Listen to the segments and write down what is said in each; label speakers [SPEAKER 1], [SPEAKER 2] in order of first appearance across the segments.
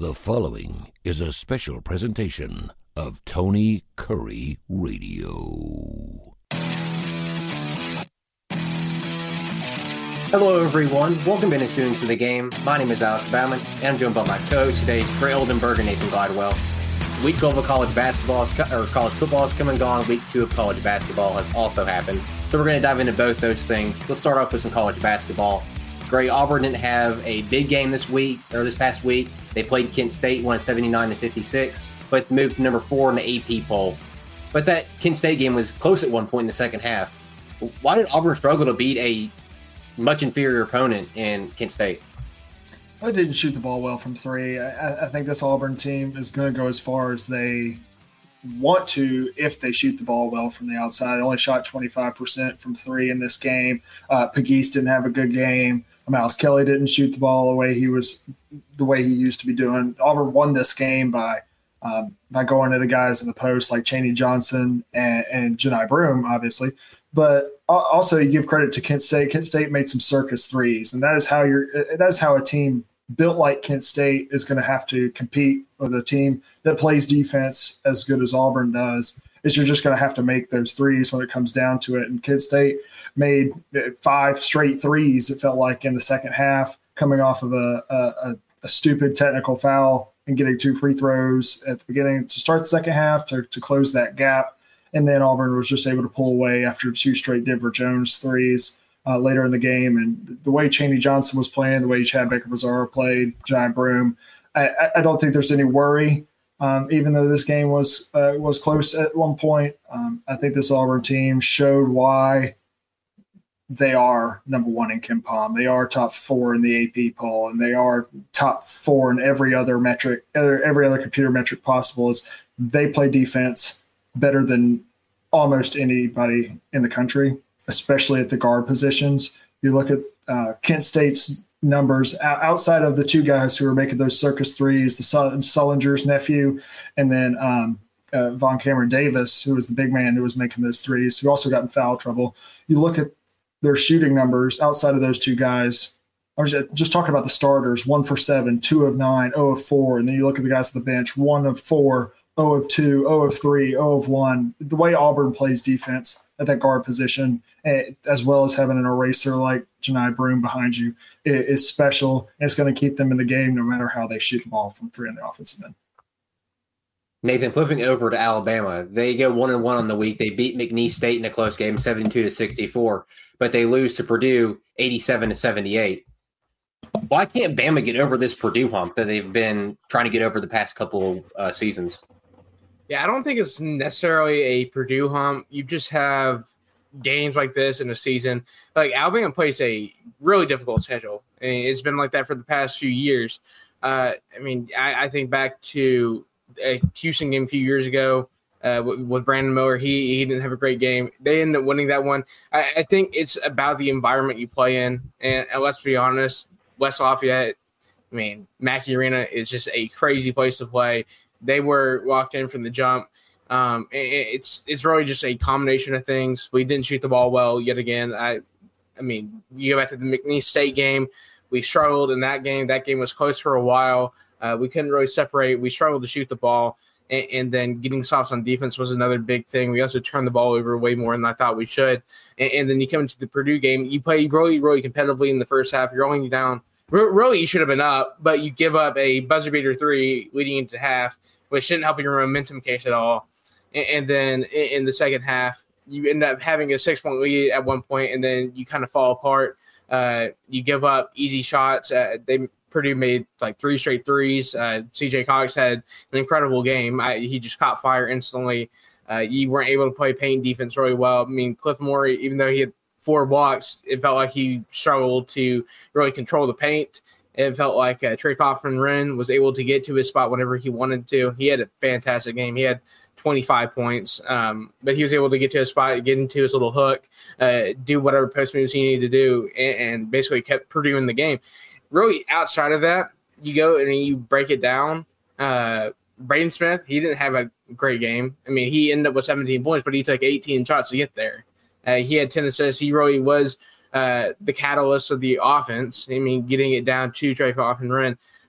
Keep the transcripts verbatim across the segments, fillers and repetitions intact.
[SPEAKER 1] The following is a special presentation of Tony Curry Radio.
[SPEAKER 2] Hello, everyone. Welcome in students to the game. My name is Alex Bauman, and I'm joined by my co-host today, Trey Oldenburg and Nathan Gladwell. Week twelve of college basketball, is, or college football has come and gone. Week two of college basketball has also happened. So we're going to dive into both those things. Let's start off with some college basketball. Great. Auburn didn't have a big game this week, or this past week. They played Kent State, won seventy-nine to fifty-six, but moved to number four in the A P poll. But that Kent State game was close at one point in the second half. Why did Auburn struggle to beat a much inferior opponent in Kent State?
[SPEAKER 3] They didn't shoot the ball well from three. I, I think this Auburn team is going to go as far as they want to if they shoot the ball well from the outside. They only shot twenty-five percent from three in this game. Uh, Pegues didn't have a good game. Miles Kelly didn't shoot the ball the way he was, the way he used to be doing. Auburn won this game by um, by going to the guys in the post like Chaney Johnson and, and Johni Broome, obviously. But also, you give credit to Kent State. Kent State made some circus threes, and that is how you're. That is how a team built like Kent State is going to have to compete with a team that plays defense as good as Auburn does. Is you're just going to have to make those threes when it comes down to it. And Kent State made five straight threes, it felt like, in the second half, coming off of a, a, a stupid technical foul and getting two free throws at the beginning to start the second half to, to close that gap. And then Auburn was just able to pull away after two straight Denver Jones threes uh, later in the game. And the way Chaney Johnson was playing, the way Chad Baker-Mazara played, Johni Broome, I, I don't think there's any worry. Um, even though this game was uh, was close at one point, um, I think this Auburn team showed why they are number one in KenPom. They are top four in the A P poll, and they are top four in every other metric, every other computer metric possible. Is they play defense better than almost anybody in the country, especially at the guard positions. You look at uh, Kent State's numbers outside of the two guys who are making those circus threes, the Sullinger's nephew, and then um, uh, Von Cameron Davis, who was the big man who was making those threes, who also got in foul trouble. You look at their shooting numbers outside of those two guys. I was just talking about the starters, one for seven, two of nine, zero of four. And then you look at the guys at the bench, one of four, zero of two, zero of three, zero of one. The way Auburn plays defense at that guard position, as well as having an eraser like Johni Broome behind you, is special. And it's going to keep them in the game no matter how they shoot the ball from three on the offensive end.
[SPEAKER 2] Nathan, flipping over to Alabama, they go one and one on the week. They beat McNeese State in a close game, seventy-two to sixty-four, but they lose to Purdue, eighty-seven to seventy-eight. Why can't Bama get over this Purdue hump that they've been trying to get over the past couple of uh, seasons?
[SPEAKER 4] Yeah, I don't think it's necessarily a Purdue hump. You just have games like this in a season. Like, Alabama plays a really difficult schedule. I mean, it's been like that for the past few years. Uh, I mean, I, I think back to a Houston game a few years ago uh, with, with Brandon Miller. He he didn't have a great game. They ended up winning that one. I, I think it's about the environment you play in. And, and let's be honest, West Lafayette, I mean, Mackey Arena is just a crazy place to play. They were locked in from the jump. Um, it, it's it's really just a combination of things. We didn't shoot the ball well yet again. I I mean, you go back to the McNeese State game. We struggled in that game. That game was close for a while. Uh, we couldn't really separate. We struggled to shoot the ball. And, and then getting softs on defense was another big thing. We also turned the ball over way more than I thought we should. And, and then you come into the Purdue game. You play really, really competitively in the first half. You're only down. Really, you should have been up, but you give up a buzzer beater three leading into half, which shouldn't help your momentum case at all. And, and then in the second half, you end up having a six-point lead at one point, and then you kind of fall apart. Uh, you give up easy shots. Uh, they Purdue made like three straight threes. Uh, C J Cox had an incredible game. I, he just caught fire instantly. Uh, you weren't able to play paint defense really well. I mean, Cliff Morey, even though he had four blocks, it felt like he struggled to really control the paint. It felt like uh, Trey Kaufman-Renn was able to get to his spot whenever he wanted to. He had a fantastic game. He had twenty-five points, um, but he was able to get to his spot, get into his little hook, uh, do whatever post moves he needed to do, and, and basically kept Purdue in the game. Really, outside of that, you go and you break it down. Uh, Braden Smith, he didn't have a great game. I mean, he ended up with seventeen points, but he took eighteen shots to get there. Uh, he had ten assists. He really was uh, the catalyst of the offense. I mean, getting it down to Trey Kaufman-Renn.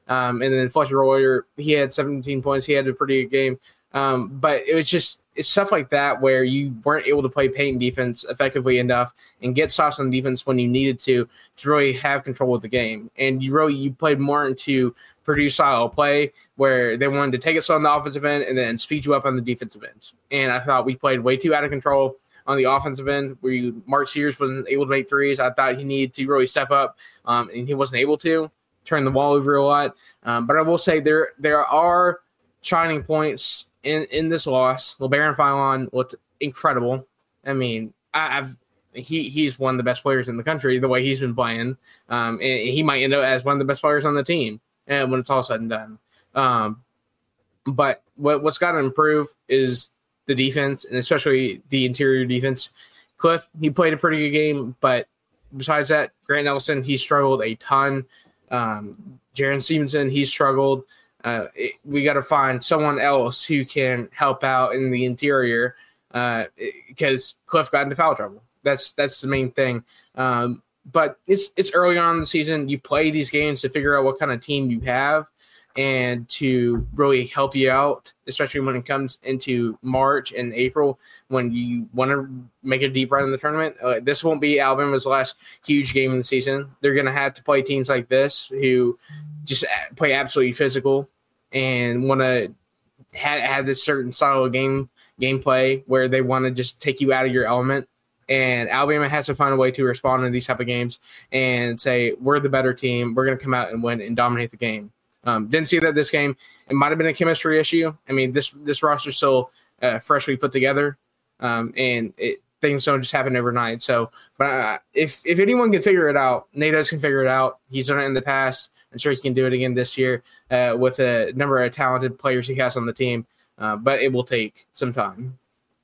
[SPEAKER 4] Um, and then Fletcher Royer, he had seventeen points. He had a pretty good game. Um, but it was just it's stuff like that where you weren't able to play paint defense effectively enough and get stops on defense when you needed to to really have control of the game. And you really you played more into Purdue style play where they wanted to take it slow on the offensive end and then speed you up on the defensive end. And I thought we played way too out of control on the offensive end where you, Mark Sears wasn't able to make threes. I thought he needed to really step up, um, and he wasn't able to turn the ball over a lot. Um, but I will say there there are shining points in, in this loss. LeBaron Philon looked incredible. I mean, I, I've he he's one of the best players in the country the way he's been playing. Um, and he might end up as one of the best players on the team and when it's all said and done. Um, but what what's got to improve is the defense, and especially the interior defense. Cliff, he played a pretty good game, but besides that, Grant Nelson, he struggled a ton. Um, Jaron Stevenson, he struggled. Uh, it, we got to find someone else who can help out in the interior uh, because Cliff got into foul trouble. That's that's the main thing. Um, but it's it's early on in the season. You play these games to figure out what kind of team you have and to really help you out, especially when it comes into March and April when you want to make a deep run in the tournament. Uh, this won't be Alabama's last huge game of the season. They're going to have to play teams like this who just play absolutely physical and want to ha- have this certain style of game gameplay where they want to just take you out of your element. And Alabama has to find a way to respond to these type of games and say, we're the better team. We're going to come out and win and dominate the game. Um, didn't see that this game. It might have been a chemistry issue. I mean, this this roster's still uh, freshly put together, um, and it, things don't just happen overnight. So, but uh, if if anyone can figure it out, Nate Oates can figure it out. He's done it in the past. I'm sure he can do it again this year uh, with a number of talented players he has on the team. Uh, but it will take some time.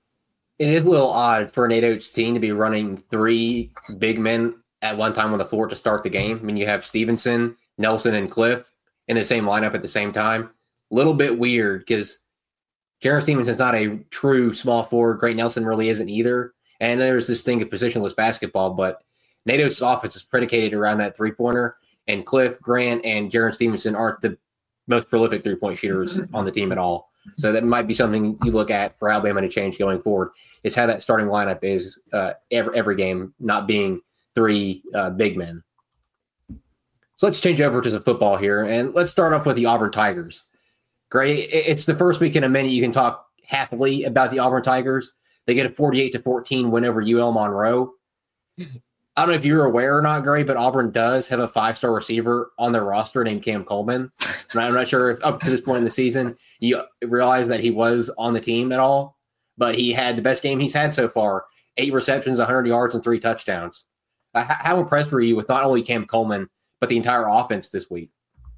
[SPEAKER 2] It is a little odd for a Nate Oates team to be running three big men at one time on the floor to start the game. I mean, you have Stevenson, Nelson, and Cliff in the same lineup at the same time. A little bit weird because Jaron Stevenson's not a true small forward. Grant Nelson really isn't either. And there's this thing of positionless basketball, but Nate Oates' offense is predicated around that three-pointer, and Cliff, Grant, and Jaron Stevenson aren't the most prolific three-point shooters on the team at all. So that might be something you look at for Alabama to change going forward, is how that starting lineup is uh, every, every game, not being three uh, big men. So let's change over to some football here, and let's start off with the Auburn Tigers. Great. It's the first week in a minute you can talk happily about the Auburn Tigers. They get a forty-eight to fourteen win over U L Monroe. I don't know if you're aware or not, Gray, but Auburn does have a five-star receiver on their roster named Cam Coleman. And I'm not sure if up to this point in the season you realize that he was on the team at all, but he had the best game he's had so far, eight receptions, one hundred yards, and three touchdowns. Uh, how impressed were you with not only Cam Coleman, but the entire offense this week?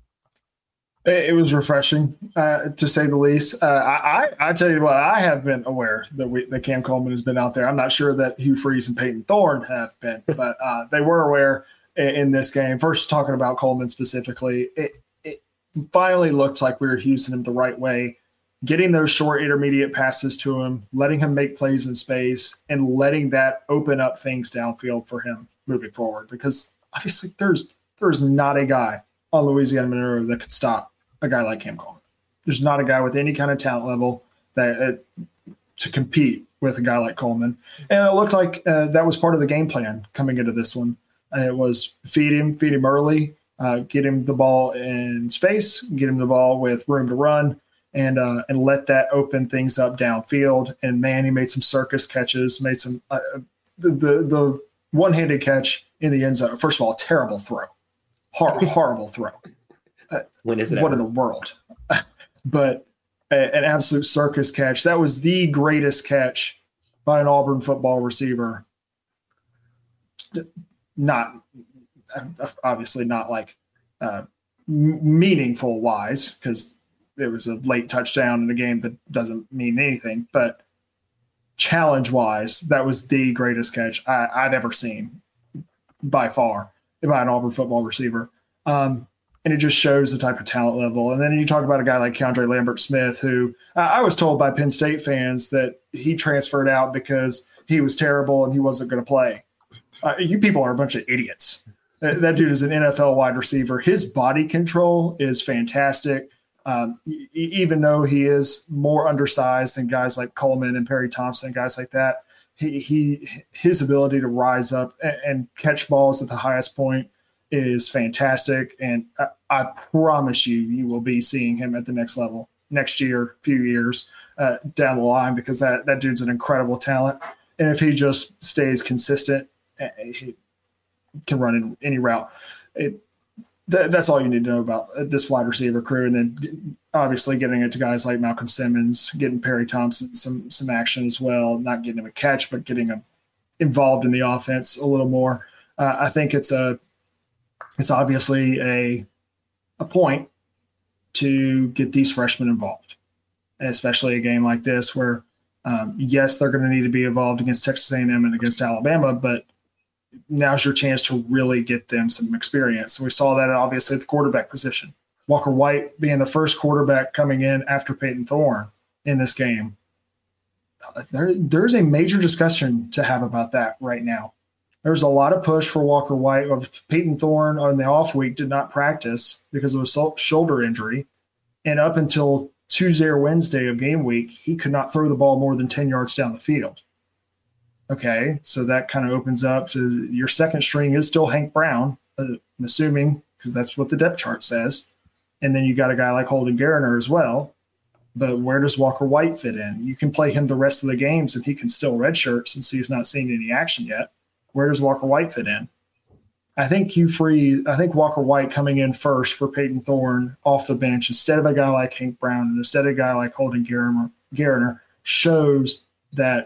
[SPEAKER 3] It was refreshing, uh, to say the least. Uh, I, I, I tell you what, I have been aware that we, that Cam Coleman has been out there. I'm not sure that Hugh Freeze and Peyton Thorne have been, but uh, they were aware in, in this game. First, talking about Coleman specifically, it, it finally looked like we were using him the right way, getting those short intermediate passes to him, letting him make plays in space, and letting that open up things downfield for him moving forward. Because obviously there's there's not a guy on Louisiana Monroe that could stop a guy like Cam Coleman. There's not a guy with any kind of talent level that uh, to compete with a guy like Coleman. And it looked like uh, that was part of the game plan coming into this one. Uh, it was feed him, feed him early, uh, get him the ball in space, get him the ball with room to run, and uh, and let that open things up downfield. And man, he made some circus catches, made some uh, the, the the one-handed catch in the end zone. First of all, terrible throw, Hor- horrible throw.
[SPEAKER 2] When is it?
[SPEAKER 3] What
[SPEAKER 2] ever?
[SPEAKER 3] in the world? But a, an absolute circus catch. That was the greatest catch by an Auburn football receiver. Not obviously not like uh, meaningful wise, because it was a late touchdown in a game that doesn't mean anything. But challenge wise, that was the greatest catch I, I've ever seen by far by an Auburn football receiver. Um, And it just shows the type of talent level. And then you talk about a guy like Keandre Lambert-Smith, who uh, I was told by Penn State fans that he transferred out because he was terrible and he wasn't going to play. Uh, you people are a bunch of idiots. That dude is an N F L wide receiver. His body control is fantastic. Um, even though he is more undersized than guys like Coleman and Perry Thompson, guys like that, he, he his ability to rise up and, and catch balls at the highest point is fantastic. And I, I promise you, you will be seeing him at the next level next year, few years uh, down the line, because that, that dude's an incredible talent. And if he just stays consistent, he can run in any route. It, th- that's all you need to know about this wide receiver crew. And then obviously getting it to guys like Malcolm Simmons, getting Perry Thompson some some action as well, not getting him a catch, but getting him involved in the offense a little more. Uh, I think it's a it's obviously a a point to get these freshmen involved, and especially a game like this where, um, yes, they're going to need to be involved against Texas A and M and against Alabama, but now's your chance to really get them some experience. We saw that obviously at the quarterback position. Walker White being the first quarterback coming in after Peyton Thorne in this game. There, there's a major discussion to have about that right now. There's a lot of push for Walker White. Peyton Thorne on the off week did not practice because of a shoulder injury. And up until Tuesday or Wednesday of game week, he could not throw the ball more than ten yards down the field. Okay, so that kind of opens up to your second string is still Hank Brown, uh, I'm assuming, because that's what the depth chart says. And then you got a guy like Holden Gariner as well. But where does Walker White fit in? You can play him the rest of the games and he can still redshirt since he's not seen any action yet. Where does Walker White fit in? I think Hugh Freeze, I think Walker White coming in first for Peyton Thorne off the bench instead of a guy like Hank Brown and instead of a guy like Holden Gariner shows that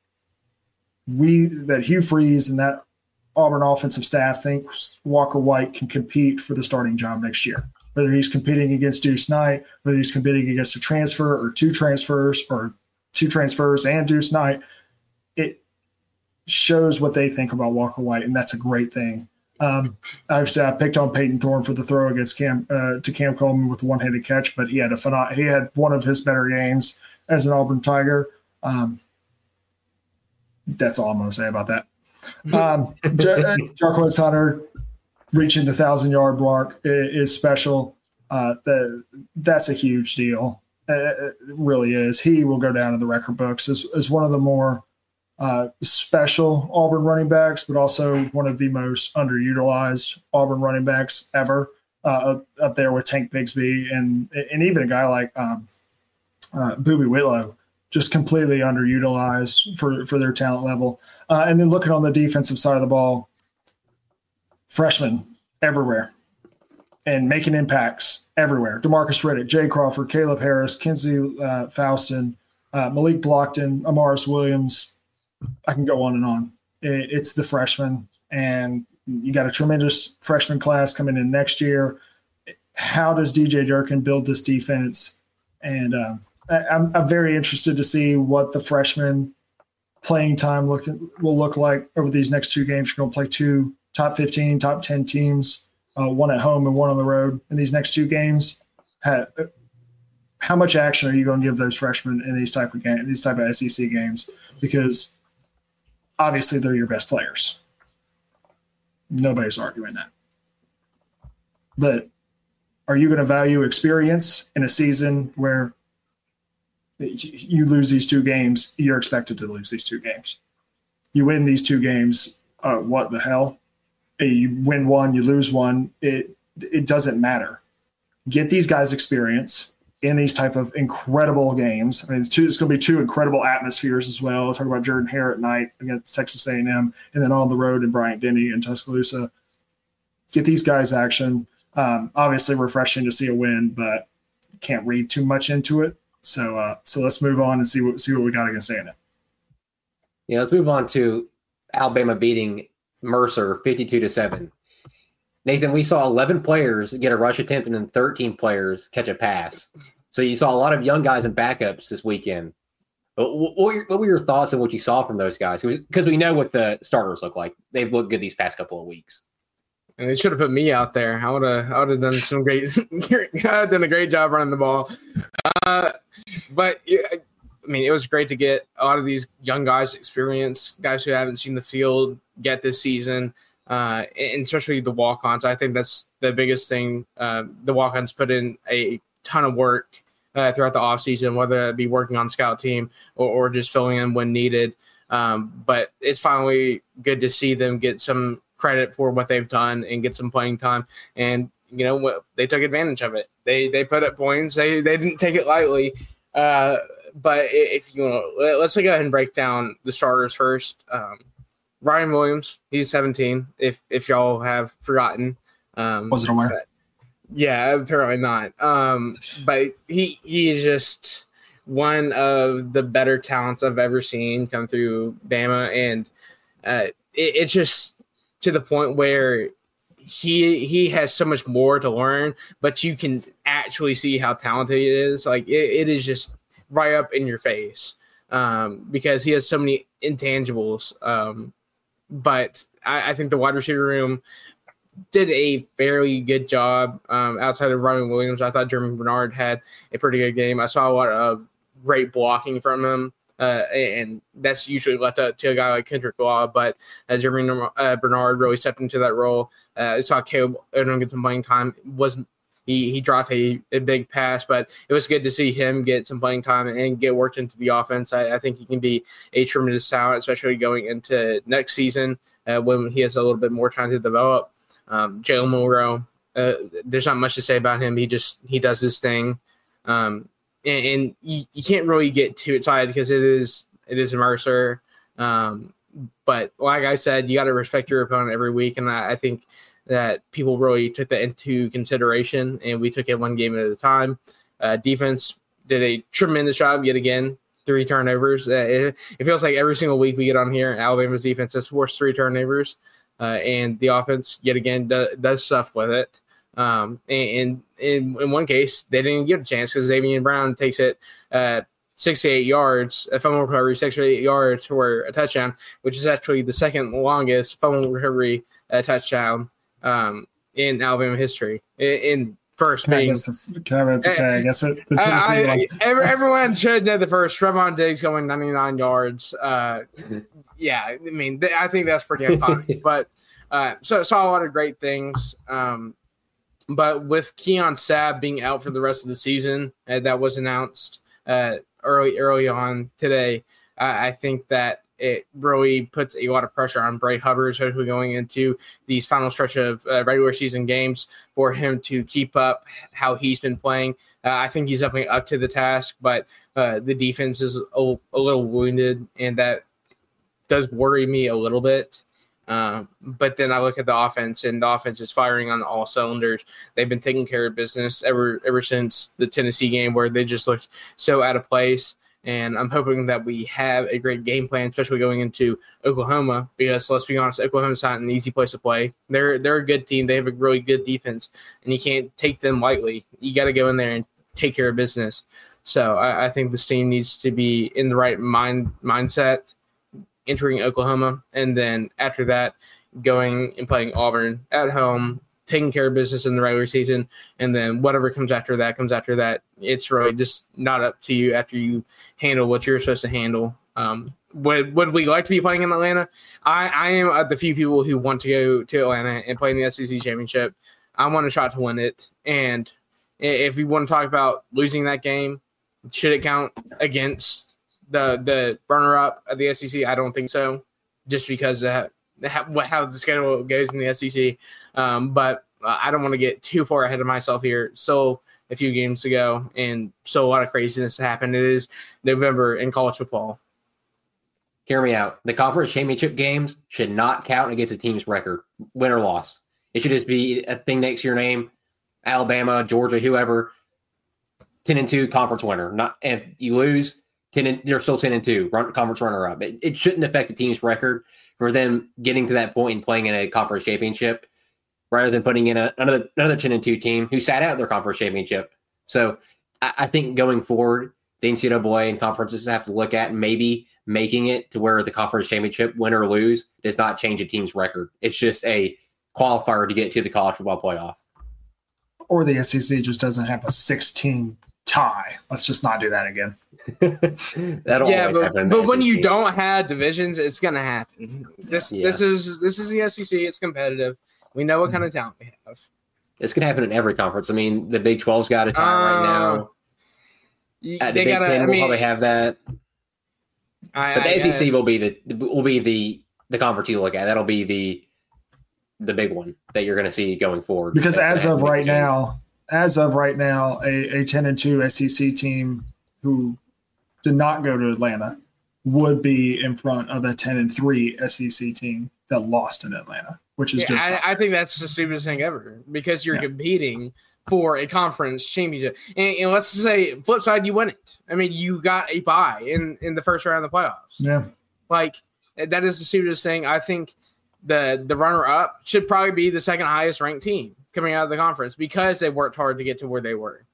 [SPEAKER 3] we that Hugh Freeze and that Auburn offensive staff thinks Walker White can compete for the starting job next year. Whether he's competing against Deuce Knight, whether he's competing against a transfer or two transfers or two transfers and Deuce Knight, it shows what they think about Walker White, and that's a great thing. Um, obviously, I picked on Peyton Thorne for the throw against Cam uh, to Cam Coleman with a one-handed catch, but he had a phenom- he had one of his better games as an Auburn Tiger. Um, that's all I'm going to say about that. Um, Jar- Jarquez Hunter reaching the thousand-yard mark is special. Uh, that, that's a huge deal. It really is. He will go down in the record books as, as one of the more uh, special Auburn running backs, but also one of the most underutilized Auburn running backs ever, uh, up, up there with Tank Bigsby and and even a guy like um, uh, Boobie Whitlow, just completely underutilized for, for their talent level. Uh, and then looking on the defensive side of the ball, freshmen everywhere and making impacts everywhere. DeMarcus Riddick, Jay Crawford, Caleb Harris, Kinsey uh, Faustin, uh, Malik Blockton, Amaris Williams. I can go on and on. It, it's the freshmen, and you got a tremendous freshman class coming in next year. How does D J Durkin build this defense? And uh, I, I'm, I'm very interested to see what the freshman playing time look, will look like over these next two games. You're going to play two top fifteen, top ten teams, uh, one at home and one on the road in these next two games. How, how much action are you going to give those freshmen in these type of games, these type of S E C games? Because obviously they're your best players. Nobody's arguing that. But are you going to value experience in a season where you lose these two games? You're expected to lose these two games. You win these two games, uh, what the hell? You win one, you lose one. It it doesn't matter. Get these guys experience in these type of incredible games. I mean, it's, two, it's going to be two incredible atmospheres as well. We'll talk about Jordan Hare at night against Texas A and M, and then on the road in Bryant-Denny and Tuscaloosa. Get these guys action. Um, obviously, refreshing to see a win, but can't read too much into it. So, uh, so let's move on and see what see what we got against A and M.
[SPEAKER 2] Yeah, let's move on to Alabama beating Mercer fifty-two to seven. Nathan, we saw eleven players get a rush attempt and then thirteen players catch a pass. So you saw a lot of young guys and backups this weekend. What were your, what were your thoughts on what you saw from those guys? Because we know what the starters look like. They've looked good these past couple of weeks.
[SPEAKER 4] And they should have put me out there. I would have, I would have done some great, I've done a great job running the ball. Uh, but I mean, it was great to get a lot of these young guys experience, guys who haven't seen the field yet this season. uh, and especially the walk-ons. I think that's the biggest thing. Uh, the walk-ons put in a ton of work uh, throughout the offseason, whether it be working on scout team or, or just filling in when needed. Um, but it's finally good to see them get some credit for what they've done and get some playing time. And, you know, what, they took advantage of it. They they put up points. They they didn't take it lightly. Uh, but if you know, let's go ahead and break down the starters first. Um, Ryan Williams, he's seventeen. If if y'all have forgotten, um,
[SPEAKER 3] was it aware?
[SPEAKER 4] But, yeah, apparently not. Um, but he he is just one of the better talents I've ever seen come through Bama, and uh, it, it's just to the point where he he has so much more to learn, but you can actually see how talented he is. Like it, it is just right up in your face um, because he has so many intangibles. Um, but I, I think the wide receiver room did a fairly good job um, outside of Ryan Williams. I thought Jeremy Bernard had a pretty good game. I saw a lot of great blocking from him. Uh, and that's usually left up to a guy like Kendrick Law, but uh, Jeremy uh, Bernard really stepped into that role. Uh, I saw Caleb Odom get some playing time. Was he he dropped a, a big pass, but it was good to see him get some playing time and get worked into the offense. I, I think he can be a tremendous talent, especially going into next season uh, when he has a little bit more time to develop. Um, Jalen Milroe, uh, there's not much to say about him. He just he does his thing. Um, And, and you, you can't really get too excited because it is it is a Mercer. Um, but like I said, you got to respect your opponent every week, and I, I think that people really took that into consideration, and we took it one game at a time. Uh, defense did a tremendous job yet again. Three turnovers. Uh, it, it feels like every single week we get on here, Alabama's defense has forced three turnovers, uh, and the offense yet again do, does stuff with it. Um, and, and in, in one case, they didn't get a chance because Xavier Brown takes it uh, sixty-eight yards, a fumble recovery, sixty-eight yards for a touchdown, which is actually the second longest fumble recovery uh, touchdown um, in Alabama history. In, in first
[SPEAKER 3] can
[SPEAKER 4] being,
[SPEAKER 3] I guess, the, can I, okay, I guess it, the Tennessee
[SPEAKER 4] I, I,
[SPEAKER 3] one.
[SPEAKER 4] every, everyone should know the first. Trevon Diggs going ninety-nine yards. Uh, yeah, I mean, th- I think that's pretty iconic. But uh, so saw a lot of great things. Um, But with Keon Sabb being out for the rest of the season, uh, that was announced uh, early early on today, uh, I think that it really puts a lot of pressure on Bray Hubbard, especially going into these final stretch of uh, regular season games, for him to keep up how he's been playing. Uh, I think he's definitely up to the task, but uh, the defense is a, a little wounded, and that does worry me a little bit. Uh, but then I look at the offense, and the offense is firing on all cylinders. They've been taking care of business ever ever since the Tennessee game, where they just looked so out of place. And I'm hoping that we have a great game plan, especially going into Oklahoma, because let's be honest, Oklahoma's not an easy place to play. They're they're a good team. They have a really good defense, and you can't take them lightly. You got to go in there and take care of business. So I, I think this team needs to be in the right mind mindset entering Oklahoma, and then after that, going and playing Auburn at home, taking care of business in the regular season, and then whatever comes after that comes after that. It's really just not up to you after you handle what you're supposed to handle. Um, would would we like to be playing in Atlanta? I, I am of the few people who want to go to Atlanta and play in the S E C championship. I want a shot to win it, and if we want to talk about losing that game, should it count against the the runner-up of the S E C? I don't think so, just because uh, how, how the schedule goes in the S E C. Um, but uh, I don't want to get too far ahead of myself here. So a few games to go, and so a lot of craziness to happen. It is November in college football.
[SPEAKER 2] Hear me out. The conference championship games should not count against a team's record, win or loss. It should just be a thing next to your name, Alabama, Georgia, whoever, ten and two conference winner. Not, and if you lose, ten and, they're still ten and two, run, conference runner-up. It, it shouldn't affect the team's record for them getting to that point and playing in a conference championship, rather than putting in a, another another ten and two team who sat out their conference championship. So I, I think going forward, the N C double A and conferences have to look at maybe making it to where the conference championship, win or lose, does not change a team's record. It's just a qualifier to get to the college football playoff.
[SPEAKER 3] Or the S E C just doesn't have a sixteen tie. Let's just not do that again.
[SPEAKER 2] That'll
[SPEAKER 4] yeah,
[SPEAKER 2] always
[SPEAKER 4] but,
[SPEAKER 2] happen. in the
[SPEAKER 4] but when
[SPEAKER 2] S E C.
[SPEAKER 4] you don't have divisions, it's gonna happen. This
[SPEAKER 2] Yeah.
[SPEAKER 4] this is this is the S E C. It's competitive. We know what kind of talent we have.
[SPEAKER 2] It's gonna happen in every conference. I mean, the Big twelve's got a tie
[SPEAKER 4] Uh,
[SPEAKER 2] right now.
[SPEAKER 4] Y-
[SPEAKER 2] Uh, the
[SPEAKER 4] they
[SPEAKER 2] Big
[SPEAKER 4] gotta.
[SPEAKER 2] Ten
[SPEAKER 4] I
[SPEAKER 2] will
[SPEAKER 4] mean,
[SPEAKER 2] probably have that,
[SPEAKER 4] I,
[SPEAKER 2] but the
[SPEAKER 4] I,
[SPEAKER 2] S E C
[SPEAKER 4] I-
[SPEAKER 2] will be the will be the the conference you look at. That'll be the the big one that you're going to see going forward.
[SPEAKER 3] Because
[SPEAKER 2] That's
[SPEAKER 3] as
[SPEAKER 2] gonna
[SPEAKER 3] of
[SPEAKER 2] have to
[SPEAKER 3] right
[SPEAKER 2] make a change.
[SPEAKER 3] now, as of right now, a, a ten and two S E C team who did not go to Atlanta would be in front of a ten and three S E C team that lost in Atlanta, which is
[SPEAKER 4] yeah,
[SPEAKER 3] just
[SPEAKER 4] I, I think that's the stupidest thing ever because you're
[SPEAKER 3] Yeah.
[SPEAKER 4] competing for a conference championship. And, and let's say, flip side, you win it. I mean, you got a bye in, in the first round of the playoffs.
[SPEAKER 3] yeah.
[SPEAKER 4] Like, that is the stupidest thing. I think the the runner up should probably be the second highest ranked team coming out of the conference because they worked hard to get to where they were.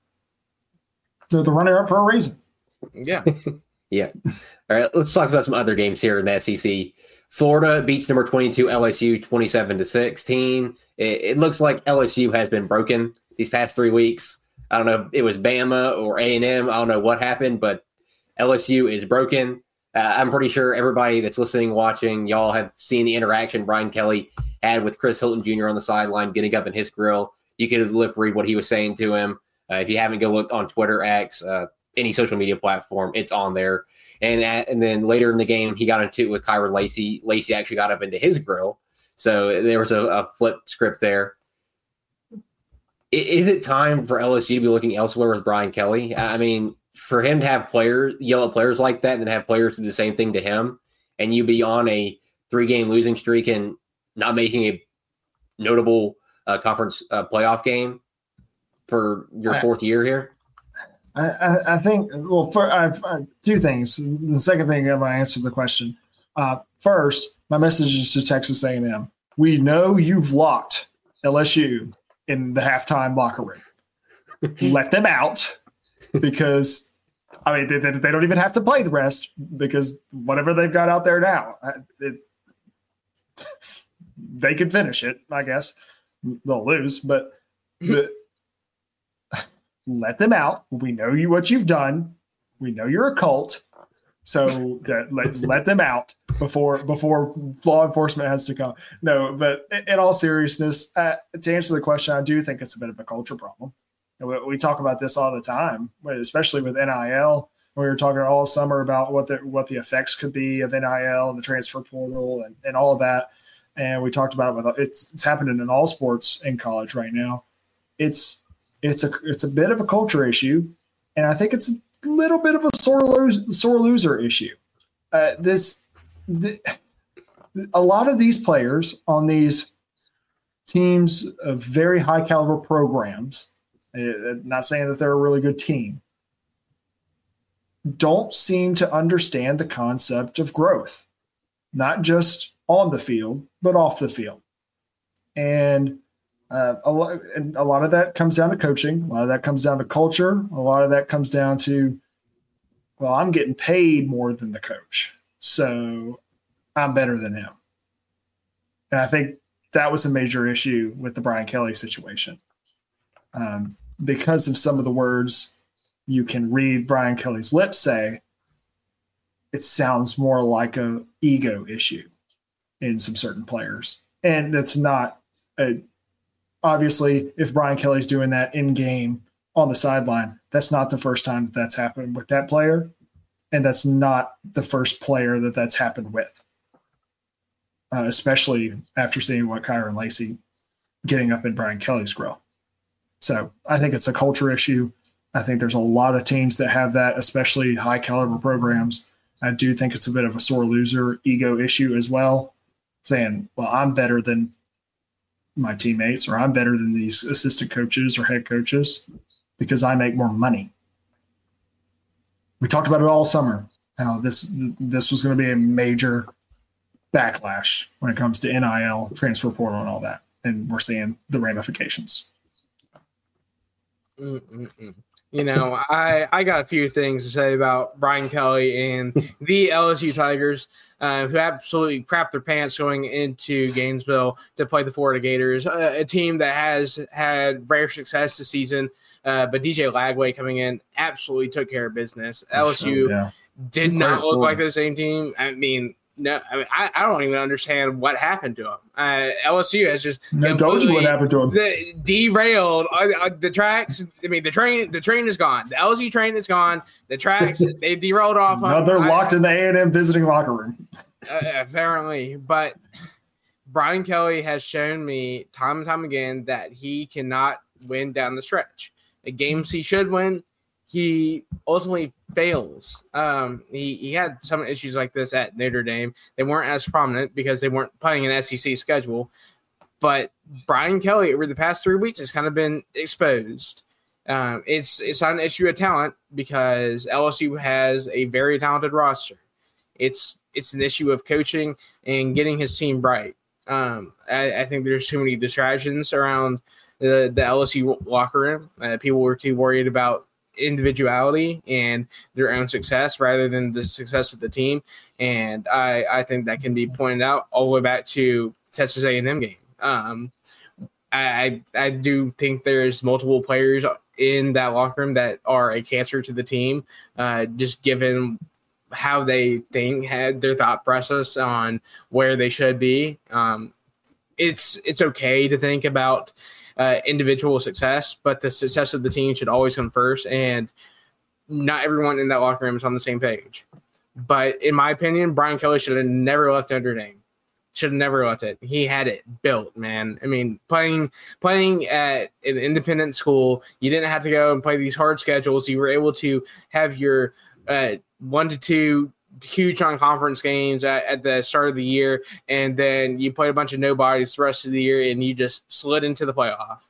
[SPEAKER 3] So the runner up for a reason.
[SPEAKER 4] Yeah.
[SPEAKER 2] Yeah. All right. Let's talk about some other games here in the S E C. Florida beats number twenty-two L S U twenty-seven to sixteen. It, it looks like L S U has been broken these past three weeks. I don't know if it was Bama or A and M. I don't know what happened, but L S U is broken. Uh, I'm pretty sure everybody that's listening, watching, y'all have seen the interaction Brian Kelly had with Chris Hilton Junior on the sideline, getting up in his grill. You could lip read what he was saying to him. Uh, if you haven't, go look on Twitter, X, uh, any social media platform, it's on there. And at, and then later in the game, he got into it with Kyron Lacey. Lacey actually got up into his grill. So there was a, a flip script there. I- Is it time for L S U to be looking elsewhere with Brian Kelly? I mean, for him to have players yell at players like that and then have players do the same thing to him, and you be on a three-game losing streak and not making a notable uh, conference uh, playoff game for your
[SPEAKER 3] I-
[SPEAKER 2] fourth year here?
[SPEAKER 3] I, I, I think, well, for I've uh, two things. The second thing, I'm going to answer the question. Uh, first, my message is to Texas A and M. We know you've locked L S U in the halftime locker room. Let them out because, I mean, they, they, they don't even have to play the rest because whatever they've got out there now, it, they can finish it, I guess. They'll lose, but the, let them out. We know you what you've done. We know you're a cult. So that, let, let them out before before law enforcement has to come. No, but in all seriousness, uh, to answer the question, I do think it's a bit of a culture problem. And we, we talk about this all the time, especially with N I L. We were talking all summer about what the what the effects could be of N I L and the transfer portal and, and all of that. And we talked about it with it's it's happening in all sports in college right now. It's it's a it's a bit of a culture issue, and I think it's a little bit of a sore loser, sore loser issue. Uh, this the, a lot of these players on these teams of very high caliber programs, uh, not saying that they're a really good team, don't seem to understand the concept of growth, not just on the field, but off the field. And uh, a, lot, and a lot of that comes down to coaching. A lot of that comes down to culture. A lot of that comes down to, well, I'm getting paid more than the coach, so I'm better than him. And I think that was a major issue with the Brian Kelly situation. Um, because of some of the words you can read Brian Kelly's lips say, it sounds more like a ego issue in some certain players. And that's not a, obviously, if Brian Kelly's doing that in game on the sideline, that's not the first time that that's happened with that player. And that's not the first player that that's happened with, uh, especially after seeing what Kyron Lacey getting up in Brian Kelly's grill. So I think it's a culture issue. I think there's a lot of teams that have that, especially high caliber programs. I do think it's a bit of a sore loser ego issue as well, saying, well, I'm better than my teammates, or I'm better than these assistant coaches or head coaches because I make more money. We talked about it all summer, how this this was going to be a major backlash when it comes to N I L, transfer portal, and all that. And we're seeing the ramifications.
[SPEAKER 4] Mm-mm-mm. You know, I, I got a few things to say about Brian Kelly and the L S U Tigers, uh, who absolutely crapped their pants going into Gainesville to play the Florida Gators, uh, a team that has had rare success this season, Uh, but D J Lagway coming in absolutely took care of business. L S U
[SPEAKER 3] Sure, yeah.
[SPEAKER 4] did
[SPEAKER 3] Good
[SPEAKER 4] not
[SPEAKER 3] for
[SPEAKER 4] look
[SPEAKER 3] him.
[SPEAKER 4] like the same team. I mean, no, I mean, I, I don't even understand what happened to them. Uh, L S U has just
[SPEAKER 3] No, told you what happened to him.
[SPEAKER 4] the, derailed uh, uh, the tracks. I mean, the train, the train is gone. The L S U train is gone. The tracks, they derailed off.
[SPEAKER 3] Now
[SPEAKER 4] on,
[SPEAKER 3] they're
[SPEAKER 4] I-
[SPEAKER 3] locked in the A and M visiting locker room.
[SPEAKER 4] uh, apparently, but Brian Kelly has shown me time and time again that he cannot win down the stretch. The games he should win, he ultimately fails. Um, he, he had some issues like this at Notre Dame. They weren't as prominent because they weren't playing an S E C schedule. But Brian Kelly over the past three weeks has kind of been exposed. Um, it's it's not an issue of talent because L S U has a very talented roster. It's it's an issue of coaching and getting his team right. Um, I, I think there's too many distractions around the, the L S U locker room. Uh, people were too worried about individuality and their own success rather than the success of the team. And I, I think that can be pointed out all the way back to Texas A and M game. Um, I, I do think there's multiple players in that locker room that are a cancer to the team, uh, just given how they think, had their thought process on where they should be. Um, it's it's okay to think about uh, individual success, but the success of the team should always come first, and not everyone in that locker room is on the same page. But in my opinion, Brian Kelly should have never left Notre Dame. Should have never left it. He had it built, man. I mean, playing playing at an independent school, you didn't have to go and play these hard schedules. You were able to have your uh, one to two huge non-conference games at, at the start of the year, and then you played a bunch of nobodies the rest of the year, and you just slid into the playoff.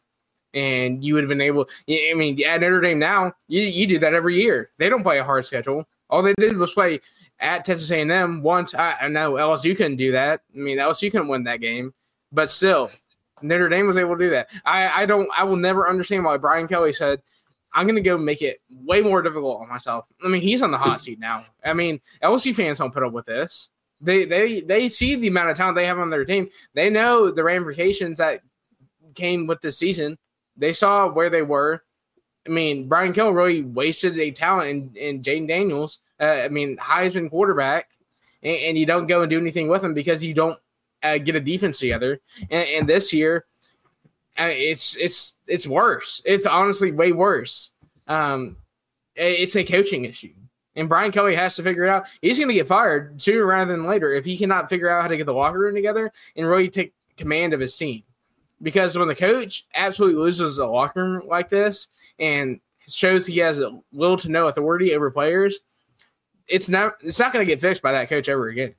[SPEAKER 4] And you would have been able – I mean, at Notre Dame now, you, you do that every year. They don't play a hard schedule. All they did was play – at Texas A and M once. I, I know L S U couldn't do that. I mean, L S U couldn't win that game, but still, Notre Dame was able to do that. I, I don't. I will never understand why Brian Kelly said, "I'm going to go make it way more difficult on myself." I mean, he's on the hot seat now. I mean, L S U fans don't put up with this. They they they see the amount of talent they have on their team. They know the ramifications that came with this season. They saw where they were. I mean, Brian Kelly really wasted a talent in, in Jaden Daniels. Uh, I mean, Heisman quarterback, and, and you don't go and do anything with him because you don't uh, get a defense together. And, and this year, uh, it's it's it's worse. It's honestly way worse. Um, it's a coaching issue, and Brian Kelly has to figure it out. He's going to get fired sooner rather than later if he cannot figure out how to get the locker room together and really take command of his team. Because when the coach absolutely loses a locker room like this and shows he has a little to no authority over players, it's not it's not going to get fixed by that coach ever again.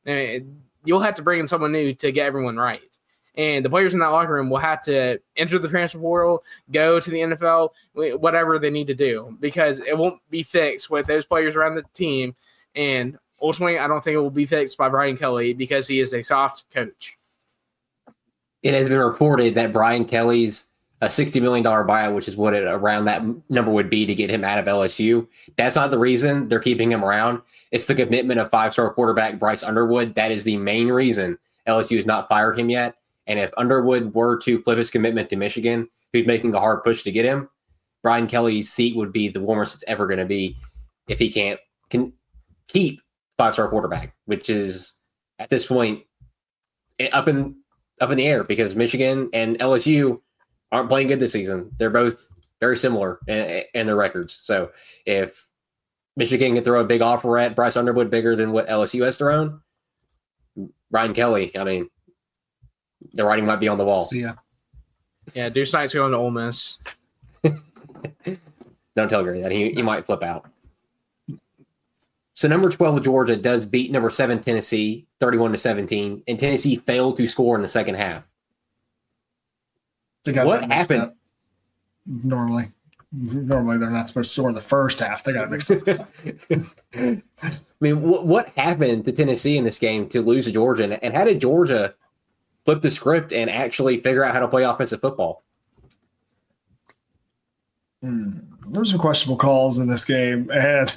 [SPEAKER 4] And you'll have to bring in someone new to get everyone right. And the players in that locker room will have to enter the transfer portal, go to the N F L, whatever they need to do, because it won't be fixed with those players around the team. And ultimately, I don't think it will be fixed by Brian Kelly because he is a soft coach.
[SPEAKER 2] It has been reported that Brian Kelly's a sixty million dollars buyout, which is what it around that number would be to get him out of L S U. That's not the reason they're keeping him around. It's the commitment of five-star quarterback Bryce Underwood. That is the main reason L S U has not fired him yet. And if Underwood were to flip his commitment to Michigan, who's making a hard push to get him, Brian Kelly's seat would be the warmest it's ever going to be if he can't can keep five-star quarterback, which is at this point up in up in the air because Michigan and L S U aren't playing good this season. They're both very similar in, in their records. So if Michigan can throw a big offer at Bryce Underwood bigger than what L S U has thrown, Brian Kelly, I mean, the writing might be on the wall.
[SPEAKER 3] See ya.
[SPEAKER 4] Yeah, Deuce Knight's going to Ole Miss.
[SPEAKER 2] Don't tell Gary that. He, he might flip out. So number twelve, Georgia, does beat number seven, Tennessee, thirty-one to seventeen, and Tennessee failed to score in the second half.
[SPEAKER 3] They got
[SPEAKER 2] What
[SPEAKER 3] that mixed
[SPEAKER 2] happened?
[SPEAKER 3] up. Normally, normally they're not supposed to score in the first half. They got to mix it.
[SPEAKER 2] I mean, what, what happened to Tennessee in this game to lose to Georgia? And, and how did Georgia flip the script and actually figure out how to play offensive football?
[SPEAKER 3] Hmm. There were some questionable calls in this game, and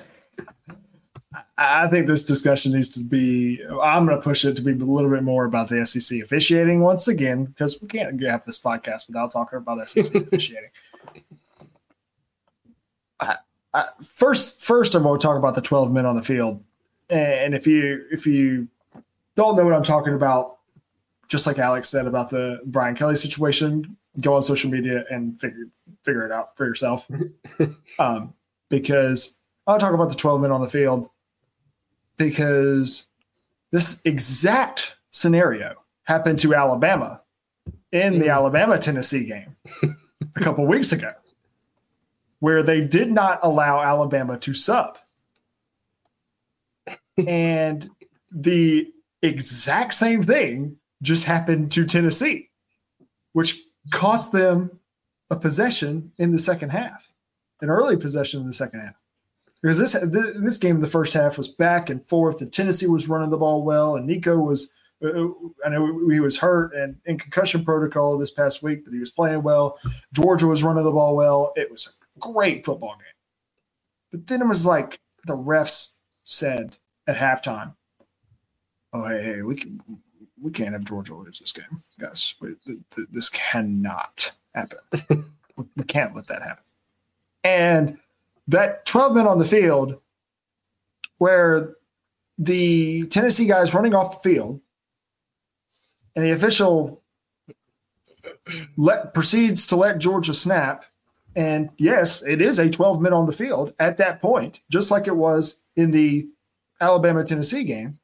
[SPEAKER 3] I think this discussion needs to be – I'm going to push it to be a little bit more about the S E C officiating once again, because we can't have this podcast without talking about S E C officiating. I, first, first I'm going to talk about the twelve men on the field. And if you if you don't know what I'm talking about, just like Alex said about the Brian Kelly situation, go on social media and figure figure it out for yourself. um, because I'll talk about the twelve men on the field because this exact scenario happened to Alabama in the Alabama-Tennessee game a couple weeks ago, where they did not allow Alabama to sub. And the exact same thing just happened to Tennessee, which cost them a possession in the second half, an early possession in the second half. Because this this game in the first half was back and forth, and Tennessee was running the ball well, and Nico was uh, – I know he was hurt and in concussion protocol this past week, but he was playing well. Georgia was running the ball well. It was a great football game. But then it was like the refs said at halftime, oh, hey, hey, we can, we can't have Georgia lose this game, guys. We, th- th- this cannot happen. We can't let that happen. And that twelve men on the field where the Tennessee guys running off the field and the official let, proceeds to let Georgia snap. And yes, it is a twelve men on the field at that point, just like it was in the Alabama-Tennessee game.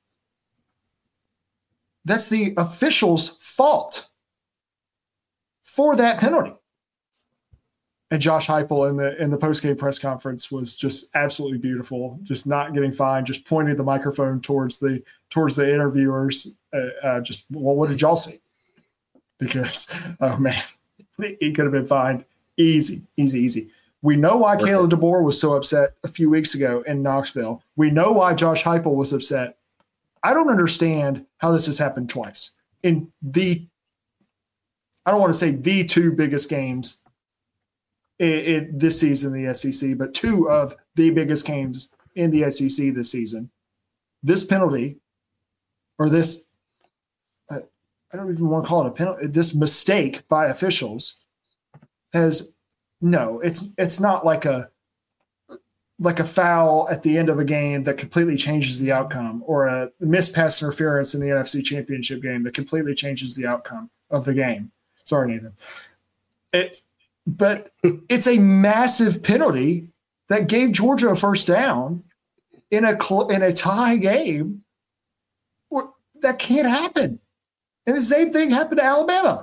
[SPEAKER 3] That's the official's fault for that penalty. And Josh Heupel in the in the post-game press conference was just absolutely beautiful, just not getting fined, just pointing the microphone towards the towards the interviewers. Uh, uh, just, well, what did y'all see? Because, oh, man, he could have been fined. Easy, easy, easy. We know why Perfect. Kayla DeBoer was so upset a few weeks ago in Knoxville. We know why Josh Heupel was upset. I don't understand how this has happened twice in the – I don't want to say the two biggest games in, in this season in the S E C, but two of the biggest games in the S E C this season. This penalty or this – I don't even want to call it a penalty – this mistake by officials – has no, it's it's not like a like a foul at the end of a game that completely changes the outcome, or a missed pass interference in the N F C Championship game that completely changes the outcome of the game. Sorry, Nathan. It, but it's a massive penalty that gave Georgia a first down in a in a tie game. That can't happen. And the same thing happened to Alabama.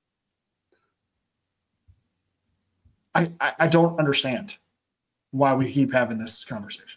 [SPEAKER 3] I, I, I don't understand why we keep having this conversation.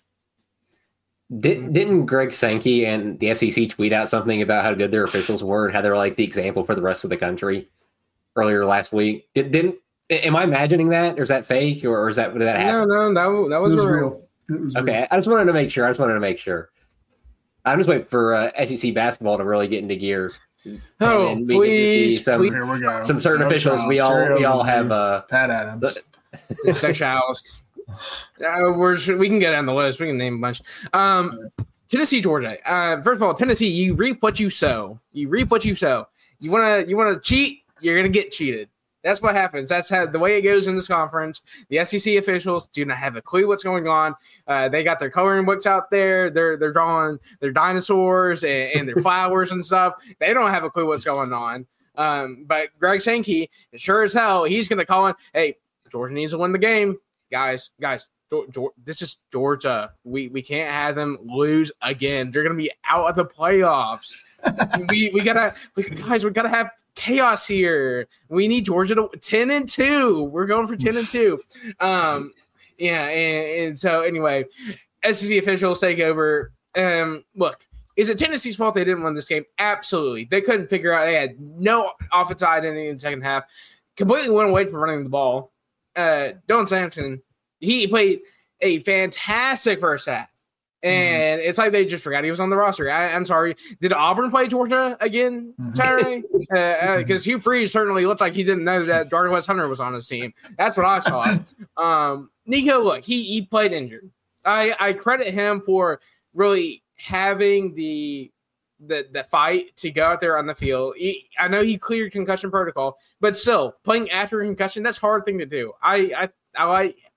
[SPEAKER 2] Did, didn't Greg Sankey and the S E C tweet out something about how good their officials were and how they're like the example for the rest of the country earlier last week? Did, didn't am I imagining that, or is that fake, or, or is that did that happen?
[SPEAKER 4] No, no, that, that was,
[SPEAKER 3] was
[SPEAKER 4] real.
[SPEAKER 3] real. It was
[SPEAKER 2] okay,
[SPEAKER 3] real.
[SPEAKER 2] I just wanted to make sure. I just wanted to make sure. I'm just waiting for uh, S E C basketball to really get into gear.
[SPEAKER 4] Oh,
[SPEAKER 2] and we
[SPEAKER 4] please,
[SPEAKER 2] get to see some,
[SPEAKER 4] please.
[SPEAKER 3] Here we go.
[SPEAKER 2] some certain
[SPEAKER 3] No
[SPEAKER 2] officials.
[SPEAKER 3] trials.
[SPEAKER 2] We all we all have uh,
[SPEAKER 3] Pat Adams.
[SPEAKER 2] The,
[SPEAKER 4] Specials. Uh, we're we can get on the list. We can name a bunch. Um, Tennessee, Georgia. Uh, first of all, Tennessee, you reap what you sow. You reap what you sow. You wanna you wanna cheat, you're gonna get cheated. That's what happens. That's how the way it goes in this conference. The S E C officials do not have a clue what's going on. Uh, they got their coloring books out there. They're they're drawing their dinosaurs and, and their flowers and stuff. They don't have a clue what's going on. Um, but Greg Sankey, sure as hell, he's going to call in, hey, Georgia needs to win the game. Guys, guys, Georgia, this is Georgia. We we can't have them lose again. They're going to be out of the playoffs. we we gotta we, guys, we gotta have chaos here. We need Georgia to ten and two. We're going for ten and two. Um, yeah, and, and so anyway, S E C officials take over. Um, look, is it Tennessee's fault they didn't win this game? Absolutely. They couldn't figure out. They had no offensive identity in the second half. Completely went away from running the ball. Uh, Dylan Sampson, he played a fantastic first half. And mm-hmm. it's like they just forgot he was on the roster. I, I'm sorry. Did Auburn play Georgia again Saturday? Because uh, uh, Hugh Freeze certainly looked like he didn't know that Darnell West Hunter was on his team. That's what I saw. um, Nico, look, he he played injured. I, I credit him for really having the the the fight to go out there on the field. He, I know he cleared concussion protocol, but still playing after concussion, that's a hard thing to do. I I, I like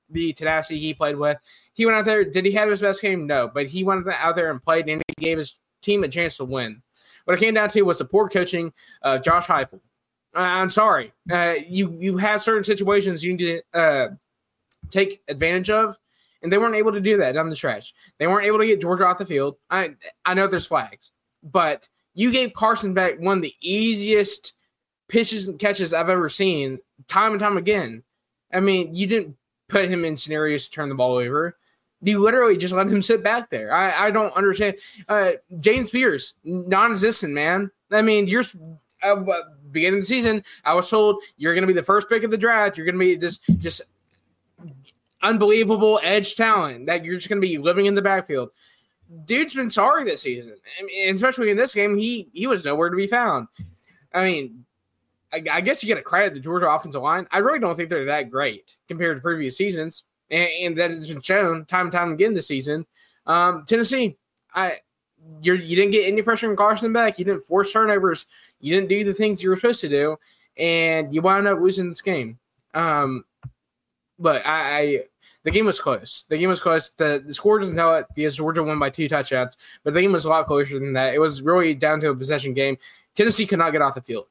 [SPEAKER 4] the tenacity he played with. He went out there. Did he have his best game? No, but he went out there and played, and he gave his team a chance to win. What it came down to was the poor coaching of Josh Heupel. Uh, I'm sorry. Uh, you you have certain situations you need to uh, take advantage of, and they weren't able to do that down the stretch. They weren't able to get Georgia off the field. I I know there's flags, but you gave Carson Beck one of the easiest pitches and catches I've ever seen, time and time again. I mean, you didn't put him in scenarios to turn the ball over. You literally just let him sit back there. I, I don't understand. Uh, James Pierce, non-existent, man. I mean, you're uh, beginning of the season, I was told you're going to be the first pick of the draft. You're going to be this just unbelievable edge talent that you're just going to be living in the backfield. Dude's been sorry this season. I mean, especially in this game, he he was nowhere to be found. I mean, I, I guess you get a credit the Georgia offensive line. I really don't think they're that great compared to previous seasons. And, and that has been shown time and time again this season. Um, Tennessee, I you're, you didn't get any pressure from Carson Beck. You didn't force turnovers. You didn't do the things you were supposed to do, and you wound up losing this game. Um, but I, I the game was close. The game was close. The, the score doesn't tell it because Georgia won by two touchdowns, but the game was a lot closer than that. It was really down to a possession game. Tennessee could not get off the field.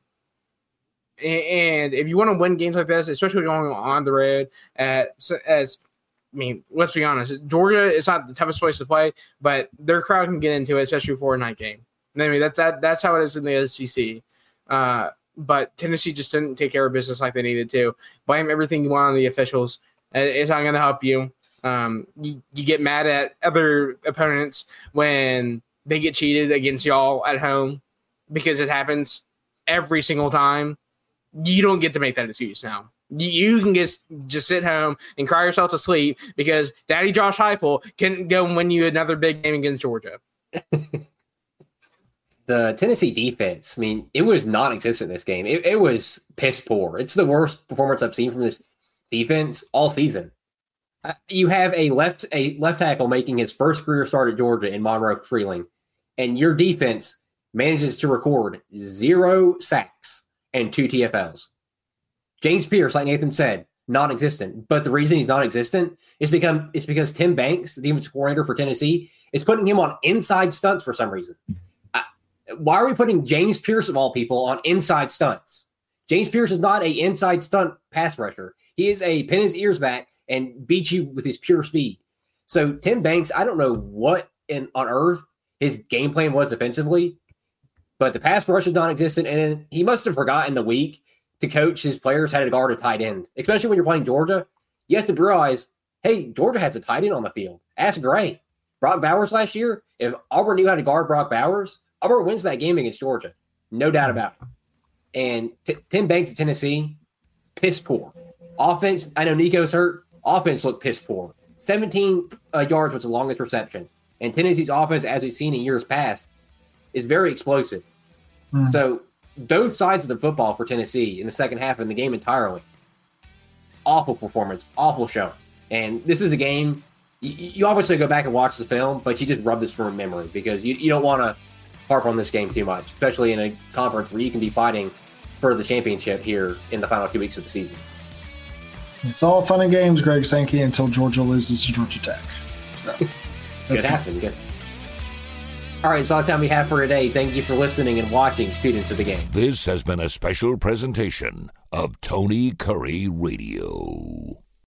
[SPEAKER 4] And if you want to win games like this, especially going on the road, at, as I mean, let's be honest, Georgia is not the toughest place to play, but their crowd can get into it, especially for a night game. I mean, that, that, that's how it is in the S E C. Uh, but Tennessee just didn't take care of business like they needed to. Blame everything you want on the officials. It's not going to help you. Um, you. You get mad at other opponents when they get cheated against y'all at home because it happens every single time. You don't get to make that excuse now. You can just, just sit home and cry yourself to sleep because Daddy Josh Heupel can go and win you another big game against Georgia.
[SPEAKER 2] The Tennessee defense, I mean, it was non-existent in this game. It, it was piss poor. It's the worst performance I've seen from this defense all season. Uh, you have a left a left tackle making his first career start at Georgia in Monroe Freeling, and your defense manages to record zero sacks and two T F Ls. James Pierce, like Nathan said, non-existent. But the reason he's non-existent is become it's because Tim Banks, the defensive coordinator for Tennessee, is putting him on inside stunts for some reason. I, why are we putting James Pierce, of all people, on inside stunts? James Pierce is not an inside stunt pass rusher. He is a pin his ears back and beat you with his pure speed. So Tim Banks, I don't know what in, on earth his game plan was defensively, but the pass rush is non-existent, and he must have forgotten the week to coach his players how to guard a tight end, especially when you're playing Georgia. You have to realize, hey, Georgia has a tight end on the field. That's great. Brock Bowers last year, if Auburn knew how to guard Brock Bowers, Auburn wins that game against Georgia. No doubt about it. And t- Tim Banks at Tennessee, piss poor. Offense, I know Nico's hurt. Offense looked piss poor. seventeen uh, yards was the longest reception. And Tennessee's offense, as we've seen in years past, is very explosive. Mm. So both sides of the football for Tennessee in the second half of the game entirely. Awful performance, awful showing. And this is a game, you, you obviously go back and watch the film, but you just rub this from memory because you, you don't want to harp on this game too much, especially in a conference where you can be fighting for the championship here in the final two weeks of the season.
[SPEAKER 3] It's all fun and games, Greg Sankey, until Georgia loses to Georgia Tech. So,
[SPEAKER 2] Good happen. Good. All right, that's all the time we have for today. Thank you for listening and watching, students of the game.
[SPEAKER 1] This has been a special presentation of Tony Curry Radio.